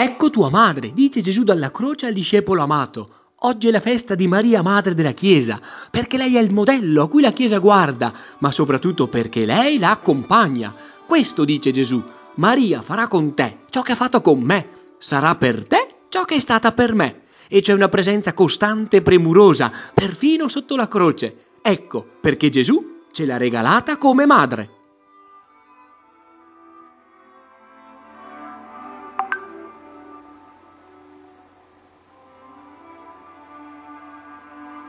Ecco tua madre, dice Gesù dalla croce al discepolo amato. Oggi è la festa di Maria, madre della Chiesa, perché lei è il modello a cui la Chiesa guarda, ma soprattutto perché lei la accompagna. Questo dice Gesù: Maria farà con te ciò che ha fatto con me, sarà per te ciò che è stata per me. E c'è una presenza costante e premurosa, perfino sotto la croce. Ecco perché Gesù ce l'ha regalata come madre.